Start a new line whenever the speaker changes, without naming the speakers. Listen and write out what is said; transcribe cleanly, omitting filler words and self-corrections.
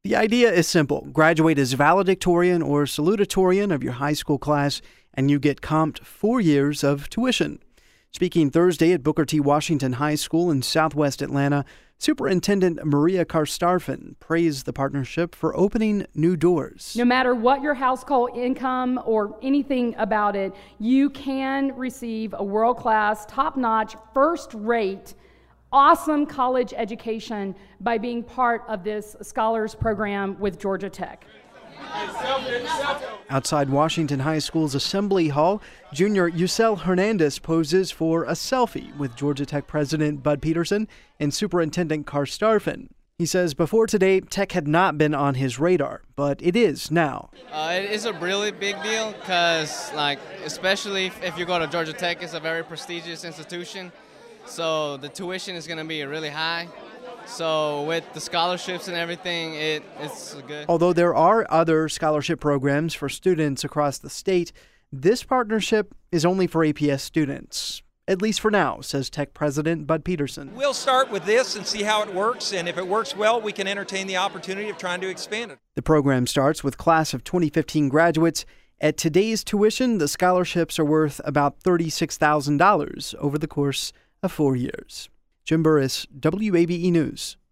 The idea is simple. Graduate as valedictorian or salutatorian of your high school class, and you get comped 4 years of tuition. Speaking Thursday at Booker T. Washington High School in southwest Atlanta, Superintendent Maria Karstafen praised the partnership for opening new doors.
No matter what your household income or anything about it, you can receive a world-class, top-notch, first-rate, awesome college education by being part of this Scholars Program with Georgia Tech.
Outside Washington High School's Assembly Hall, junior Yusel Hernandez poses for a selfie with Georgia Tech President Bud Peterson and Superintendent Karstafen. He says before today, Tech had not been on his radar, but it is now.
It is a really big deal because, especially if you go to Georgia Tech, it's a very prestigious institution, so the tuition is going to be really high. So with the scholarships and everything, it's good.
Although there are other scholarship programs for students across the state, this partnership is only for APS students. At least for now, says Tech President Bud Peterson.
We'll start with this and see how it works, and if it works well, we can entertain the opportunity of trying to expand it.
The program starts with class of 2015 graduates. At today's tuition, the scholarships are worth about $36,000 over the course of 4 years. Jim Burris, WABE News.